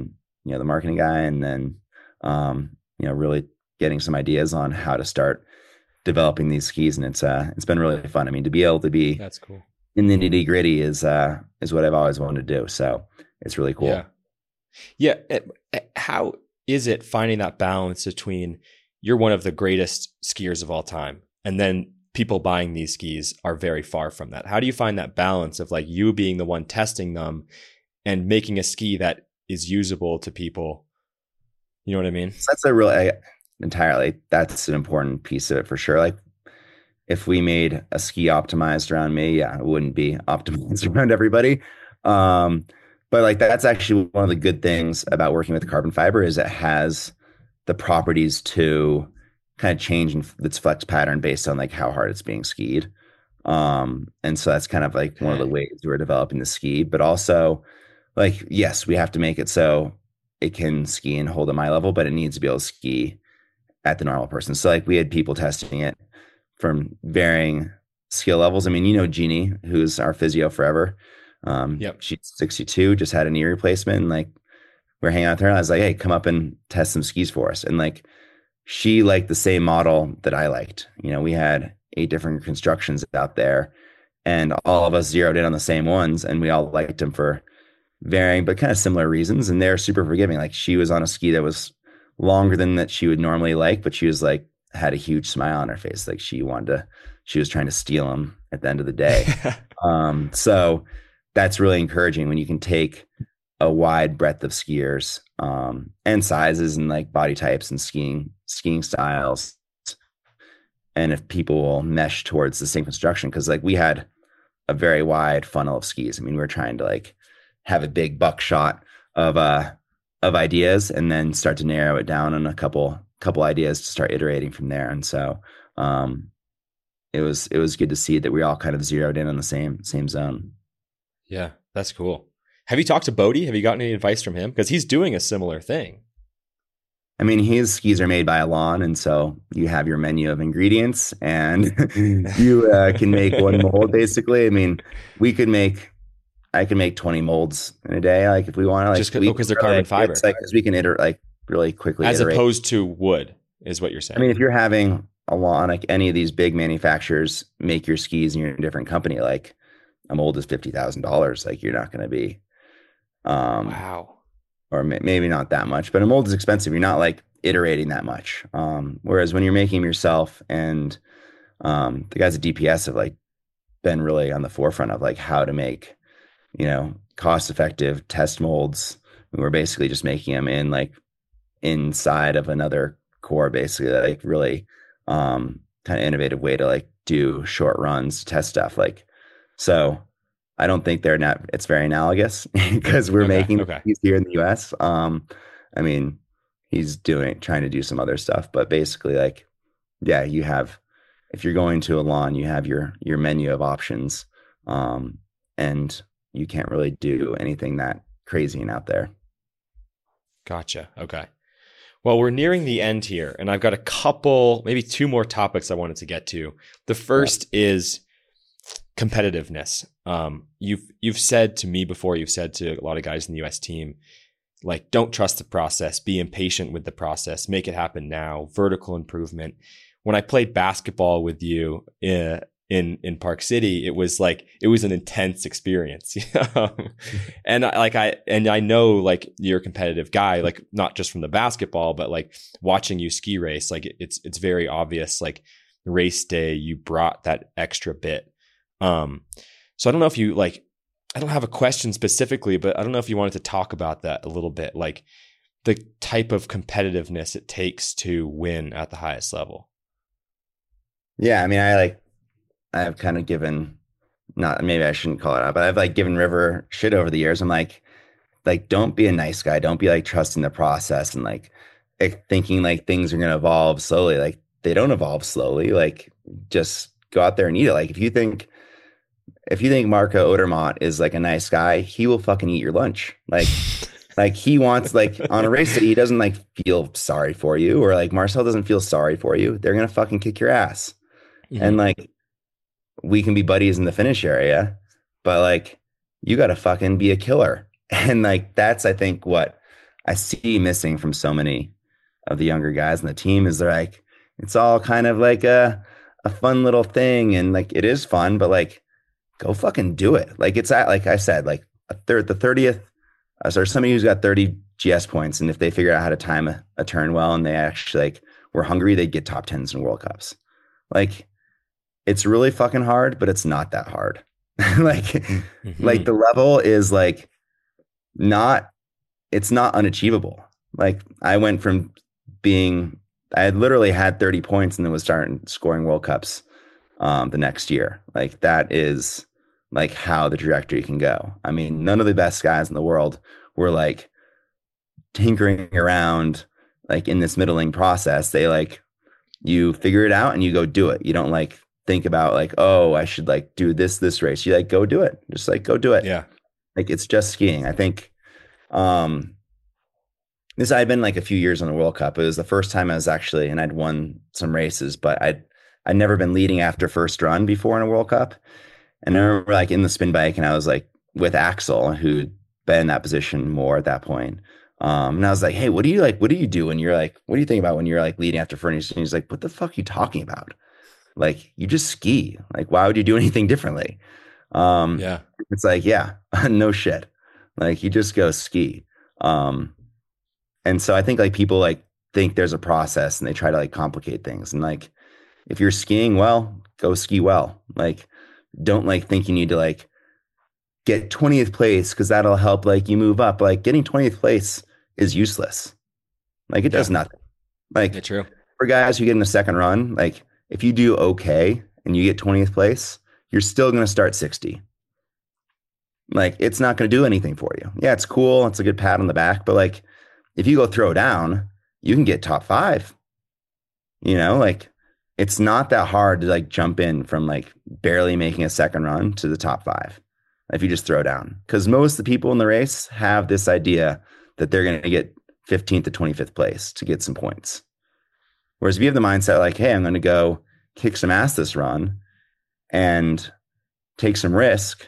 you know, the marketing guy, and then, um, you know, really getting some ideas on how to start developing these skis. And it's, uh, it's been really fun. I mean, to be able to be That's cool. in the nitty gritty is, uh, is what I've always wanted to do. So it's really cool. Yeah. Yeah. It, it, how is it finding that balance between you're one of the greatest skiers of all time, and then people buying these skis are very far from that? How do you find that balance of like you being the one testing them and making a ski that is usable to people? You know what I mean? So that's a real I, entirely, that's an important piece of it for sure. Like if we made a ski optimized around me, yeah, it wouldn't be optimized around everybody. Um, but like that's actually one of the good things about working with carbon fiber is it has the properties to kind of change in its flex pattern based on like how hard it's being skied. Um, and so that's kind of like one of the ways we're developing the ski, but also like, yes, we have to make it so it can ski and hold at my level, but it needs to be able to ski at the normal person. So like we had people testing it from varying skill levels. I mean, you know, Jeannie, who's our physio forever. Um, yep. She's sixty-two, just had a knee replacement. And like, we're hanging out with her. And I was like, hey, come up and test some skis for us. And like, she liked the same model that I liked. You know, we had eight different constructions out there and all of us zeroed in on the same ones. And we all liked them for varying, but kind of similar reasons. And they're super forgiving. Like she was on a ski that was longer than that she would normally like, but she was like, had a huge smile on her face. Like she wanted to, she was trying to steal them at the end of the day. um, so that's really encouraging when you can take a wide breadth of skiers um, and sizes and like body types and skiing, skiing styles. And if people will mesh towards the same construction, because like we had a very wide funnel of skis. I mean, we were trying to like have a big buckshot of uh of ideas and then start to narrow it down on a couple couple ideas to start iterating from there. And so um it was it was good to see that we all kind of zeroed in on the same same zone. Yeah, that's cool. Have you talked to Bodie? Have you gotten any advice from him? Because he's doing a similar thing. I mean, his skis are made by Elan, and so you have your menu of ingredients, and you uh, can make one mold. Basically, I mean, we could make, I can make twenty molds in a day, like if we want to. Like, just because oh, they're carbon like, fiber, it's like because we can iterate like really quickly, as iterate. opposed to wood, is what you're saying. I mean, if you're having Elan, like any of these big manufacturers make your skis, and you're in a different company, like a mold is fifty thousand dollars. Like you're not going to be, um, wow. Or maybe not that much, but a mold is expensive. You're not like iterating that much. Um, whereas when you're making them yourself, and um, the guys at D P S have like been really on the forefront of like how to make, you know, cost effective test molds. We're basically just making them in like inside of another core, basically, like really um, kind of innovative way to like do short runs, test stuff. Like, so I don't think they're not, it's very analogous because we're okay, making okay. these here in the U S. Um, I mean, he's doing, trying to do some other stuff, but basically like, yeah, you have, if you're going to Elan, you have your, your menu of options. Um, and you can't really do anything that crazy and out there. Gotcha. Okay. Well, we're nearing the end here, and I've got a couple, maybe two more topics I wanted to get to. The first yeah. is competitiveness. Um, you've you've said to me before, you've said to a lot of guys in the U S team, like, don't trust the process, be impatient with the process, make it happen now, vertical improvement. When I played basketball with you in in, in Park City, it was like, it was an intense experience. and I, like I, and I know like you're a competitive guy, like not just from the basketball, but like watching you ski race, like it's, it's very obvious, like race day, you brought that extra bit. Um, so I don't know if you like, I don't have a question specifically, but I don't know if you wanted to talk about that a little bit, like the type of competitiveness it takes to win at the highest level. Yeah. I mean, I like, I've kind of given, not, maybe I shouldn't call it out, but I've like given River shit over the years. I'm like, like, don't be a nice guy. Don't be like trusting the process and like thinking like things are going to evolve slowly. Like they don't evolve slowly. Like just go out there and eat it. Like if you think, if you think Marco Odermatt is like a nice guy, he will fucking eat your lunch. Like, like he wants like on a race that he doesn't like feel sorry for you, or like Marcel doesn't feel sorry for you. They're going to fucking kick your ass. Mm-hmm. And like, we can be buddies in the finish area, but like, you got to fucking be a killer. And like, that's, I think what I see missing from so many of the younger guys on the team is they're like, it's all kind of like a, a fun little thing. And like, it is fun, but like, go fucking do it. Like it's at, like I said, like a third, the thirtieth, uh, so somebody who's got thirty G S points. And if they figure out how to time a, a turn well, and they actually like were hungry, they'd get top tens in World Cups. Like it's really fucking hard, but it's not that hard. like, mm-hmm. like the level is like not, it's not unachievable. Like I went from being, I had literally had thirty points and then was starting scoring World Cups um, the next year. Like that is like how the trajectory can go. I mean, none of the best guys in the world were like tinkering around like in this middling process. They like, you figure it out and you go do it. You don't like think about like, oh, I should like do this, this race. You like, go do it. Just like, go do it. Yeah. Like it's just skiing. I think um, this, I'd been like a few years on the World Cup. It was the first time I was actually, and I'd won some races, but I'd, I'd never been leading after first run before in a World Cup. And I remember like in the spin bike and I was like with Axel, who'd been in that position more at that point. Um, and I was like, hey, what do you like, what do you do when you're like, what do you think about when you're like leading after first? And he's like, what the fuck are you talking about? Like, you just ski. Like, why would you do anything differently? Um, yeah. It's like, yeah, no shit. Like, you just go ski. Um, and so I think like people like think there's a process and they try to like complicate things. And like, if you're skiing well, go ski well. Like, don't like think you need to like get twentieth place because that'll help like you move up. Like, getting twentieth place is useless. Like, it does yeah. nothing. Like, yeah, true. For guys who get in the second run, like, if you do okay and you get twentieth place, you're still going to start sixty. Like, it's not going to do anything for you. Yeah, it's cool. It's a good pat on the back. But like, if you go throw down, you can get top five. You know, like, it's not that hard to like jump in from like barely making a second run to the top five if you just throw down. Because most of the people in the race have this idea that they're going to get fifteenth to twenty-fifth place to get some points. Whereas if you have the mindset like, hey, I'm going to go kick some ass this run and take some risk,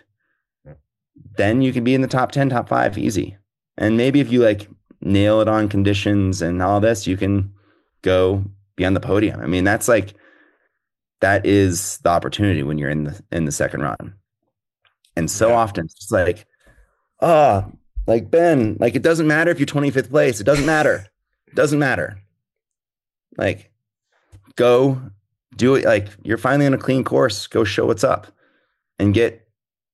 then you can be in the top ten, top five easy. And maybe if you like nail it on conditions and all this, you can go be on the podium. I mean, that's like, that is the opportunity when you're in the, in the second run. And so yeah. often it's just like, oh, like Ben, like it doesn't matter if you're twenty-fifth place. It doesn't matter. It doesn't matter. Like, go do it. Like, you're finally on a clean course. Go show what's up and get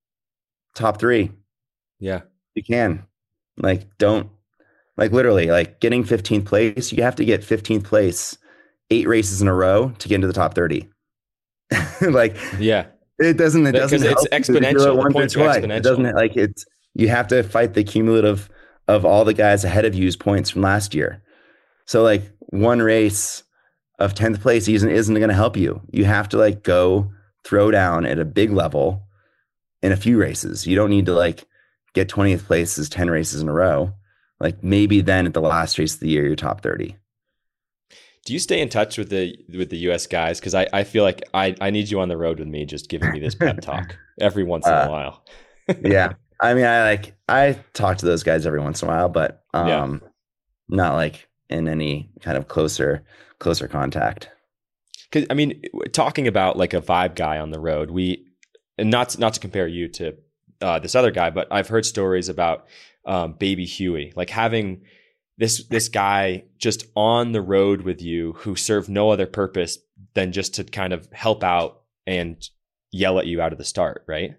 top three. Yeah. You can. Like, don't, like literally, like getting fifteenth place, you have to get fifteenth place eight races in a row to get into the top thirty. Like, yeah. It doesn't, it doesn't, it's exponential. The points are exponential. It doesn't, like, it's, you have to fight the cumulative of all the guys ahead of you's points from last year. So like one race of tenth place isn't, isn't going to help you. You have to like go throw down at a big level in a few races. You don't need to like get twentieth places, ten races in a row. Like, maybe then at the last race of the year, you're top thirty. Do you stay in touch with the with the U S guys? Because I, I feel like I, I need you on the road with me, just giving me this pep talk every once in uh, a while. Yeah. I mean, I like, I talk to those guys every once in a while, but um, yeah. not like in any kind of closer, closer contact. Cause I mean, talking about like a vibe guy on the road, we, and not, not to compare you to uh, this other guy, but I've heard stories about um, Baby Huey, like having this, this guy just on the road with you who served no other purpose than just to kind of help out and yell at you out of the start. Right.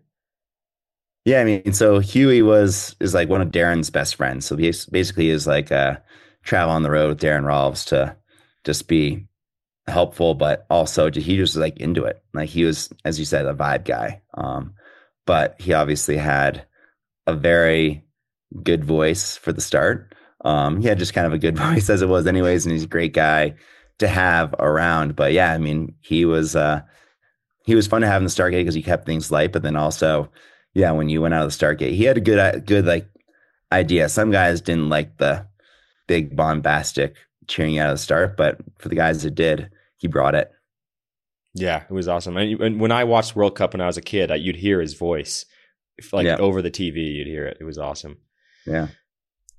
Yeah. I mean, so Huey was, is like one of Darren's best friends. So he basically is like uh travel on the road with Darren Rolfs to just be helpful, but also he just was like into it. Like, he was, as you said, a vibe guy. Um, but he obviously had a very good voice for the start. Um, he had just kind of a good voice as it was anyways, and he's a great guy to have around. But yeah, I mean, he was, uh, he was fun to have in the start gate because he kept things light, but then also, yeah, when you went out of the start gate, he had a good, good like idea. Some guys didn't like the big bombastic cheering out of the start, but for the guys that did, he brought it. Yeah, it was awesome. And, and when I watched World Cup when I was a kid, I, you'd hear his voice like yeah. over the T V. You'd hear it. It was awesome. Yeah.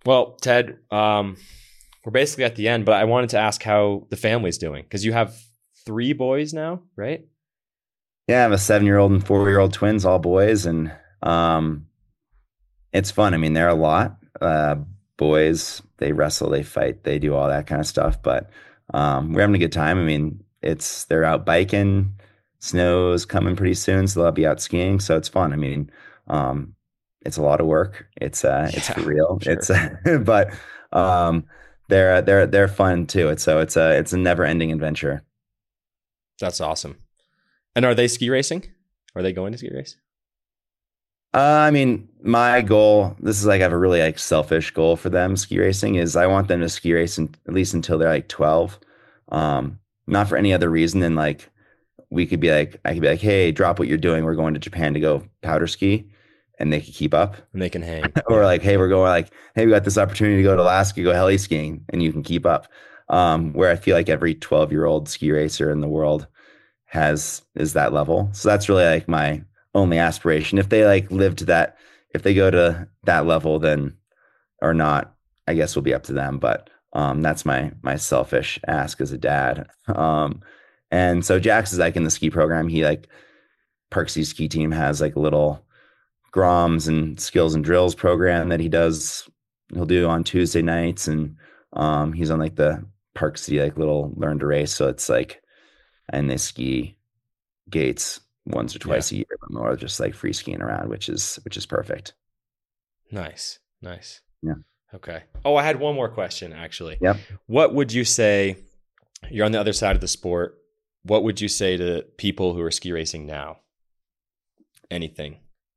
Well, Ted, um, we're basically at the end, but I wanted to ask how the family's doing because you have three boys now, right? Yeah, I have a seven year old and four year old twins, all boys, and um, it's fun. I mean, they're a lot. Uh, boys, they wrestle, they fight, they do all that kind of stuff. But um, we're having a good time. I mean, it's they're out biking. Snow's coming pretty soon, so they'll be out skiing. So it's fun. I mean, um, it's a lot of work. It's uh, it's for Yeah, real. sure. It's but um, they're they're they're fun too. It's so it's a it's a never ending adventure. That's awesome. And are they ski racing? Are they going to ski race? Uh, I mean, my goal, this is like I have a really like selfish goal for them ski racing is I want them to ski race in, at least until they're like twelve. Um, not for any other reason than like we could be like I could be like, "Hey, drop what you're doing. We're going to Japan to go powder ski." And they could keep up. And they can hang. Or Yeah. like, "Hey, we're going like, hey, we got this opportunity to go to Alaska, go heli skiing," and you can keep up. Um, where I feel like every twelve-year-old ski racer in the world has is that level. So that's really like my only aspiration. If they like live to that, if they go to that level, then or not, I guess will be up to them. But um, that's my my selfish ask as a dad. Um, and so Jax is like in the ski program. He like Parksy ski team has like a little Groms and skills and drills program that he does. He'll do on Tuesday nights, and um, he's on like the Parksy like little learn to race. So it's like, and they ski gates once or Yeah. twice a year, but more just like free skiing around, which is which is perfect. Nice. Nice. Yeah. Okay. Oh, I had one more question actually. Yep. What would you say, you're on the other side of the sport, what would you say to people who are ski racing now? Anything?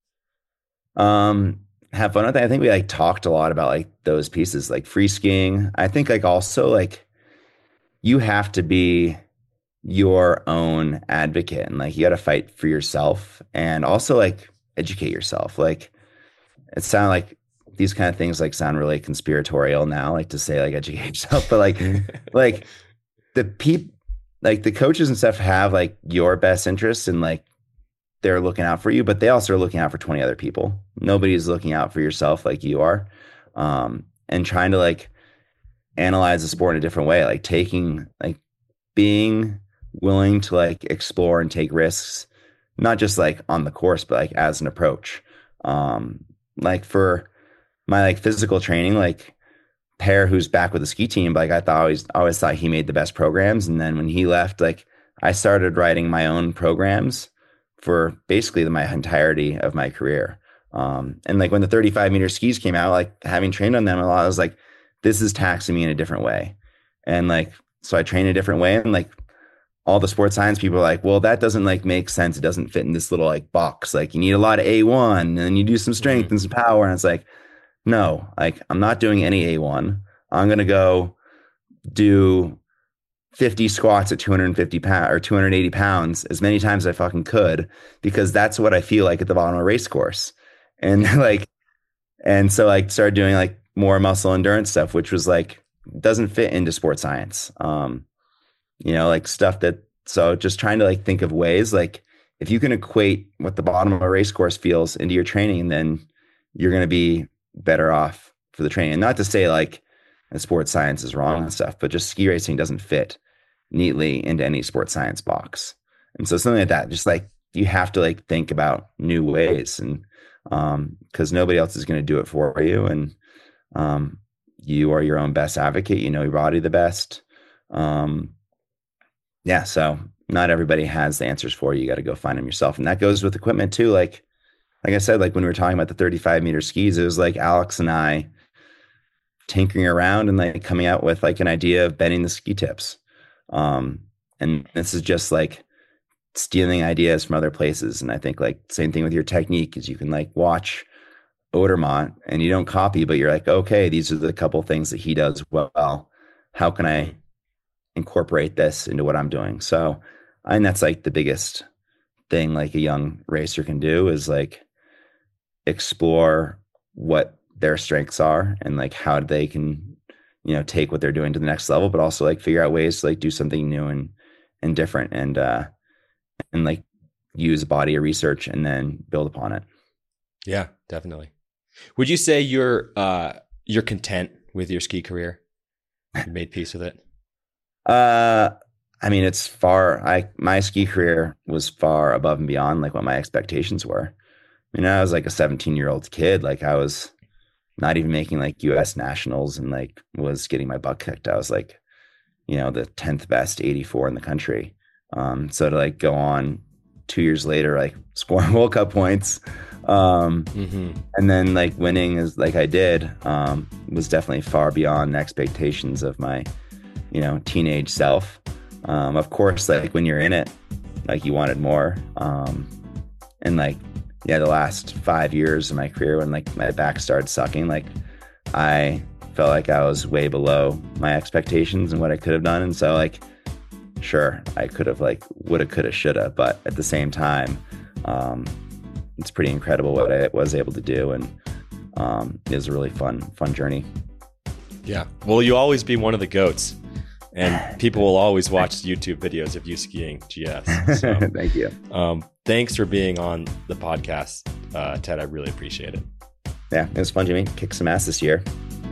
Um, have fun with it. I think we like talked a lot about like those pieces, like free skiing. I think like also like you have to be your own advocate and like you got to fight for yourself and also like educate yourself. Like it sounds like these kind of things like sound really conspiratorial now, like to say like educate yourself, but like like the peop like the coaches and stuff have like your best interests and like they're looking out for you, but they also are looking out for twenty other people. Nobody's looking out for yourself like you are. Um, and trying to like analyze the sport in a different way, like taking like being willing to like explore and take risks, not just like on the course, but like as an approach. Um, like for my like physical training, like Pear, who's back with the ski team, but like I thought always always thought he made the best programs. And then when he left, like I started writing my own programs for basically the, my entirety of my career. Um, and like when the thirty-five meter skis came out, like having trained on them a lot, I was like, this is taxing me in a different way. And like, so I train a different way. And like all the sports science people are like, well, that doesn't like make sense. It doesn't fit in this little like box. Like you need a lot of A one and then you do some strength Mm-hmm. and some power. And it's like, no, like I'm not doing any A one. I'm going to go do fifty squats at two hundred fifty pounds or two hundred eighty pounds as many times as I fucking could, because that's what I feel like at the bottom of a race course. And like, and so like started doing like more muscle endurance stuff, which was like, doesn't fit into sports science. Um, you know, like stuff that, so just trying to like think of ways, like if you can equate what the bottom of a race course feels into your training, then you're going to be better off for the training. And not to say like sports science is wrong and stuff, but just ski racing doesn't fit neatly into any sports science box. And so something like that, just like you have to like think about new ways, and um, because nobody else is going to do it for you. And um, you are your own best advocate. You know your body the best. Um, yeah. So not everybody has the answers for you. You got to go find them yourself. And that goes with equipment too. Like, like I said, like when we were talking about the thirty-five meter skis, it was like Alex and I tinkering around and like coming out with like an idea of bending the ski tips. Um, and this is just like stealing ideas from other places. And I think like same thing with your technique is you can like watch Odermatt and you don't copy, but you're like, okay, these are the couple things that he does well. How can I incorporate this into what I'm doing? So I think that's like the biggest thing like a young racer can do is like explore what their strengths are and like how they can, you know, take what they're doing to the next level, but also like figure out ways to like do something new and and different and uh and like use a body of research and then build upon it. Yeah, definitely. Would you say you're uh you're content with your ski career? You made peace with it? Uh, I mean, it's far, I, my ski career was far above and beyond like what my expectations were. I mean, I was like a seventeen year old kid. Like I was not even making like U S nationals and like was getting my butt kicked. I was like, you know, the tenth best eighty-four in the country. Um, so to like go on two years later, like scoring World Cup points, um, mm-hmm. and then like winning is like I did, um, was definitely far beyond expectations of my, you know, teenage self. Um, of course, like when you're in it, like you wanted more. Um, and like, yeah, the last five years of my career when like my back started sucking, like I felt like I was way below my expectations and what I could have done. And so like, sure, I could have like woulda, coulda, shoulda, but at the same time, um, it's pretty incredible what I was able to do. And um, it was a really fun, fun journey. Yeah. Well, you'll always be one of the GOATs. And people will always watch YouTube videos of you skiing G S. So, thank you. Um, thanks for being on the podcast, uh, Ted. I really appreciate it. Yeah, it was fun, Jimmy. Kick some ass this year.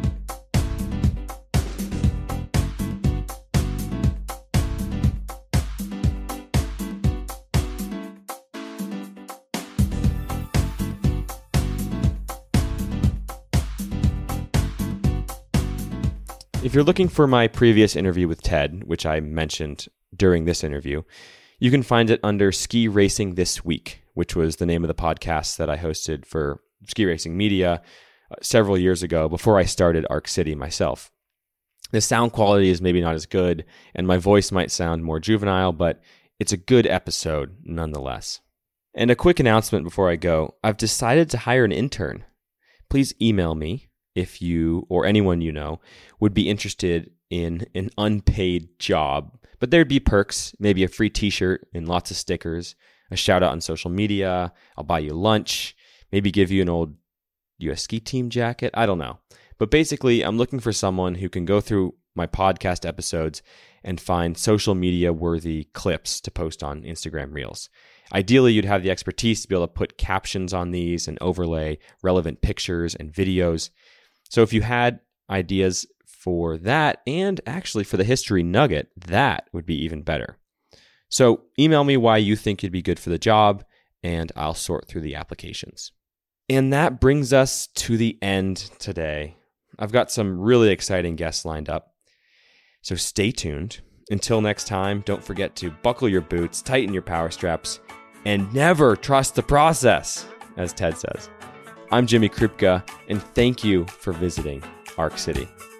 If you're looking for my previous interview with Ted, which I mentioned during this interview, you can find it under Ski Racing This Week, which was the name of the podcast that I hosted for Ski Racing Media uh, several years ago before I started Arc City myself. The sound quality is maybe not as good, and my voice might sound more juvenile, but it's a good episode nonetheless. And a quick announcement before I go. I've decided to hire an intern. Please email me if you or anyone you know would be interested in an unpaid job. But there'd be perks, maybe a free t-shirt and lots of stickers, a shout out on social media, I'll buy you lunch, maybe give you an old U S ski team jacket, I don't know. But basically, I'm looking for someone who can go through my podcast episodes and find social media worthy clips to post on Instagram Reels. Ideally, you'd have the expertise to be able to put captions on these and overlay relevant pictures and videos. So if you had ideas for that, and actually for the history nugget, that would be even better. So email me why you think you'd be good for the job, and I'll sort through the applications. And that brings us to the end today. I've got some really exciting guests lined up, so stay tuned. Until next time, don't forget to buckle your boots, tighten your power straps, and never trust the process, as Ted says. I'm Jimmy Krupka, and thank you for visiting Arc City.